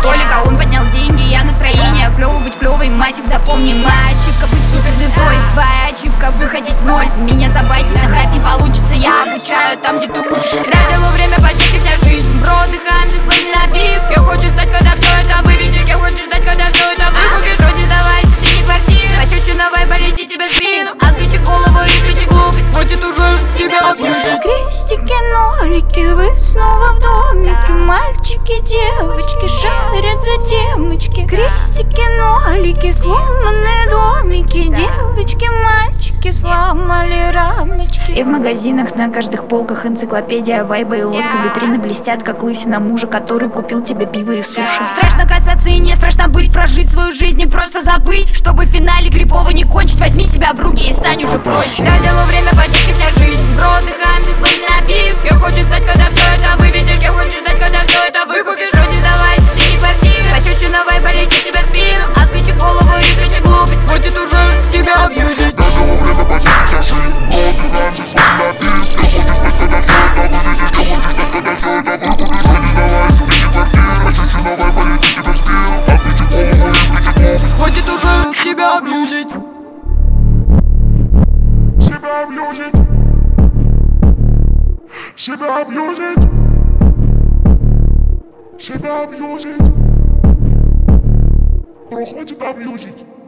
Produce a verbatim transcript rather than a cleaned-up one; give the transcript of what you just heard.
Толика, он поднял деньги, я настроение. Клёво быть клёвой, Масик, запомни. Моя ачивка быть суперзвездой, твоя ачивка выходить в ноль. Меня забайтить на хайп не получится, я обучаю там, где ты учишься. Родило время потеки вся жизнь, бро, отдыхаем, здесь свой не напис. Я хочешь ждать, когда все это выведешь, я хочешь ждать, когда все это выкупишь. Вроде давай, ты не квартира, хочу чиновой полететь тебе в спину. Отключи голову и включи глупость, хватит уже себя абьюзить. Крестики, нолики, вы снова в домике. Мальчики, девочки шарят за темочки. Крестики, нолики, сломанные домики. Девочки, мальчики сломали рамочки. И в магазинах на каждых полках энциклопедия вайба и лоска. Витрины блестят, как лысина мужа, который купил тебе пиво и суши. Страшно касаться и не страшно быть, прожить свою жизнь и просто забыть. Чтобы в финале крипово не кончить, возьми себя в руки и стань уже проще. Родило время потеки вся жизнь, бро, отдыхаем, здесь свой не напис. Я хочу ждать, когда все это выведешь, я хочу ждать, когда все это выкупишь. Вроде давай, ты не квартира, хочу чиновой полететь тебе в спину. Отключи голову и включи глупость, хватит уже себя абьюзить. Родило время потеки вся жизнь, бро, отдыхаем, здесь свой не напис. Я хочу ждать, когда все это выведешь, я хочу ждать, когда все это выкупишь. Вроде давай, ты не квартира, хочу чиновой полететь тебе в спину. Отключи голову и включи глупость, хватит уже себя абьюзить. Себя абьюзить, себя абьюзить, себя абьюзить. Бро, хватит абьюзить.